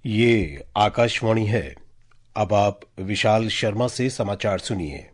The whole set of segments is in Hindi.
ये आकाशवाणी है। अब आप विशाल शर्मा से समाचार सुनिए।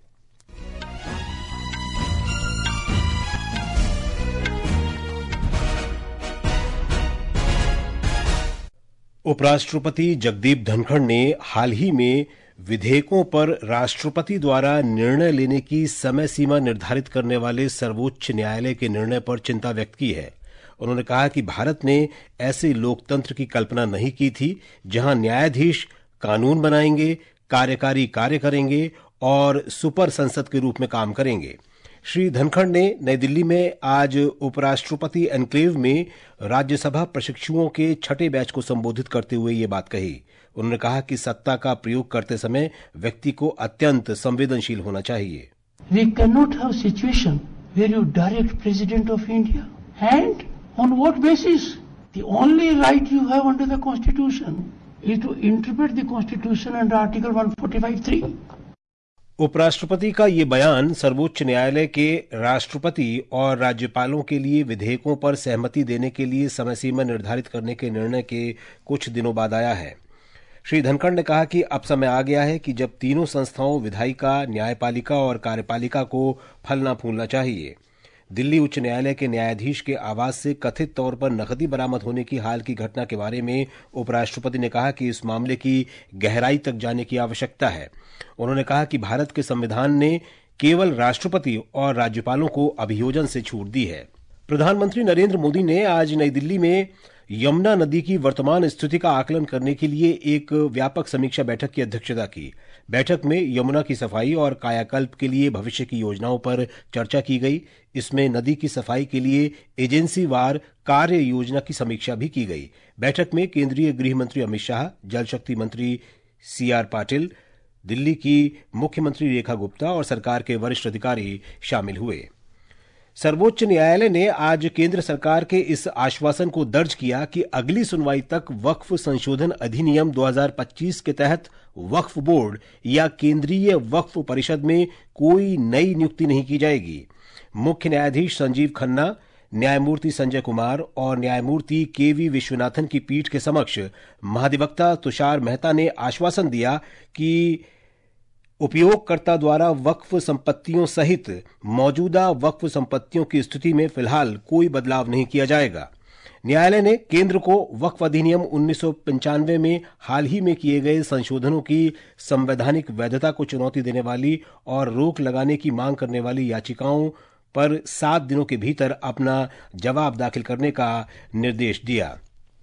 उपराष्ट्रपति जगदीप धनखड़ ने हाल ही में विधेयकों पर राष्ट्रपति द्वारा निर्णय लेने की समय सीमा निर्धारित करने वाले सर्वोच्च न्यायालय के निर्णय पर चिंता व्यक्त की है। उन्होंने कहा कि भारत ने ऐसे लोकतंत्र की कल्पना नहीं की थी जहां न्यायाधीश कानून बनाएंगे, कार्यकारी कार्य करेंगे और सुपर संसद के रूप में काम करेंगे। श्री धनखड़ ने नई दिल्ली में आज उपराष्ट्रपति एन्क्लेव में राज्यसभा प्रशिक्षुओं के छठे बैच को संबोधित करते हुए ये बात कही। उन्होंने कहा कि सत्ता का प्रयोग करते समय व्यक्ति को अत्यंत संवेदनशील होना चाहिए। We cannot have situation where you direct President of India and on what basis? The only right you have under the Constitution is to interpret the Constitution under Article 145(3). उपराष्ट्रपति का ये बयान सर्वोच्च न्यायालय के राष्ट्रपति और राज्यपालों के लिए विधेयकों पर सहमति देने के लिए समय सीमा निर्धारित करने के निर्णय के कुछ दिनों बाद आया है। श्री धनखड़ ने कहा कि अब समय आ गया है कि जब तीनों संस्थाओं विधायिका, न्यायपालिका और कार्यपालिका को फलना फूलना चाहिए। दिल्ली उच्च न्यायालय के न्यायाधीश के आवास से कथित तौर पर नकदी बरामद होने की हाल की घटना के बारे में उपराष्ट्रपति ने कहा कि इस मामले की गहराई तक जाने की आवश्यकता है। उन्होंने कहा कि भारत के संविधान ने केवल राष्ट्रपति और राज्यपालों को अभियोजन से छूट दी है। प्रधानमंत्री नरेंद्र मोदी ने आज नई दिल्ली में यमुना नदी की वर्तमान स्थिति का आकलन करने के लिए एक व्यापक समीक्षा बैठक की अध्यक्षता की। बैठक में यमुना की सफाई और कायाकल्प के लिए भविष्य की योजनाओं पर चर्चा की गई। इसमें नदी की सफाई के लिए एजेंसीवार कार्य योजना की समीक्षा भी की गई। बैठक में केंद्रीय गृह मंत्री अमित शाह, जल शक्ति मंत्री सीआर पाटिल, दिल्ली की मुख्यमंत्री रेखा गुप्ता और सरकार के वरिष्ठ अधिकारी शामिल हुए। सर्वोच्च न्यायालय ने आज केंद्र सरकार के इस आश्वासन को दर्ज किया कि अगली सुनवाई तक वक्फ संशोधन अधिनियम 2025 के तहत वक्फ बोर्ड या केंद्रीय वक्फ परिषद में कोई नई नियुक्ति नहीं की जाएगी। मुख्य न्यायाधीश संजीव खन्ना, न्यायमूर्ति संजय कुमार और न्यायमूर्ति केवी विश्वनाथन की पीठ के समक्ष महाधिवक्ता तुषार मेहता ने आश्वासन दिया कि उपयोगकर्ता द्वारा वक्फ संपत्तियों सहित मौजूदा वक्फ संपत्तियों की स्थिति में फिलहाल कोई बदलाव नहीं किया जाएगा। न्यायालय ने केंद्र को वक्फ अधिनियम 1995 में हाल ही में किए गए संशोधनों की संवैधानिक वैधता को चुनौती देने वाली और रोक लगाने की मांग करने वाली याचिकाओं पर 7 दिनों के भीतर अपना जवाब दाखिल करने का निर्देश दिया।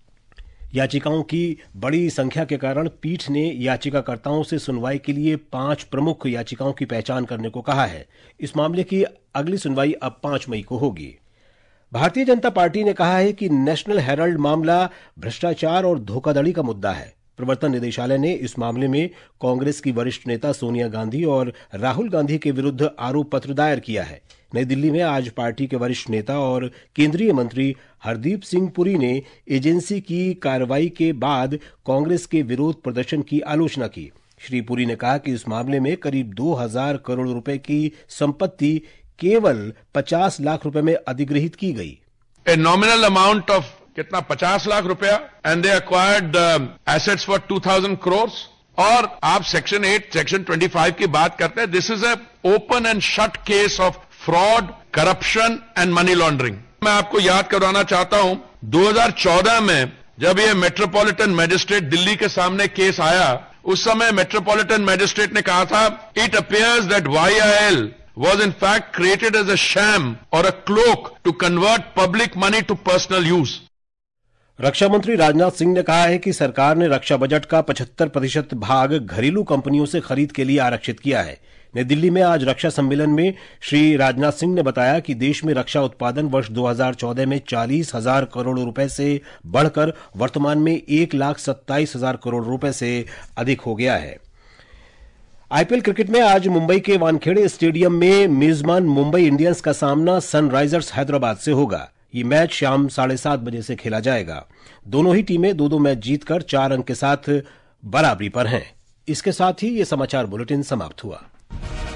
याचिकाओं की बड़ी संख्या के कारण पीठ ने याचिकाकर्ताओं से सुनवाई के लिए 5 प्रमुख याचिकाओं की पहचान करने को कहा है। इस मामले की अगली सुनवाई अब 5 मई को होगी। भारतीय जनता पार्टी ने कहा है कि नेशनल हेराल्ड मामला भ्रष्टाचार और धोखाधड़ी का मुद्दा है। प्रवर्तन निदेशालय ने इस मामले में कांग्रेस की वरिष्ठ नेता सोनिया गांधी और राहुल गांधी के विरुद्ध आरोप पत्र दायर किया है। नई दिल्ली में आज पार्टी के वरिष्ठ नेता और केंद्रीय मंत्री हरदीप सिंह पुरी ने एजेंसी की कार्रवाई के बाद कांग्रेस के विरोध प्रदर्शन की आलोचना की। श्री पुरी ने कहा कि इस मामले में करीब 2000 करोड़ रुपए की संपत्ति केवल 50 लाख रुपए में अधिग्रहित की गई। ए नॉमिनल अमाउंट ऑफ कितना 50 लाख रुपया and they acquired assets for 2000 crore. और आप सेक्शन 8, सेक्शन 25 की बात करते हैं। This is a open and shut case of fraud, corruption and money laundering. मैं आपको याद करवाना चाहता हूं 2014 में जब ये मेट्रोपॉलिटन मैजिस्ट्रेट दिल्ली के सामने केस आया, उस समय मेट्रोपॉलिटन मैजिस्ट्रेट ने कहा था it appears that YIL was in fact created as a sham or a cloak to convert public money to personal use। रक्षा मंत्री राजनाथ सिंह ने कहा है कि सरकार ने रक्षा बजट का 75% भाग घरेलू कंपनियों से खरीद के लिए आरक्षित किया है। नई दिल्ली में आज रक्षा सम्मेलन में श्री राजनाथ सिंह ने बताया कि देश में रक्षा उत्पादन वर्ष 2014 में 40,000 करोड़ रुपए से बढ़कर वर्तमान में 1,27,000 करोड़ रुपए से अधिक हो गया है। आईपीएल क्रिकेट में आज मुंबई के वानखेड़े स्टेडियम में मेजबान मुंबई इंडियंस का सामना सनराइजर्स हैदराबाद से होगा। ये मैच शाम 7:30 बजे से खेला जाएगा। दोनों ही टीमें 2-2 मैच जीतकर 4 अंक के साथ बराबरी पर हैं। इसके साथ ही ये समाचार बुलेटिन समाप्त हुआ।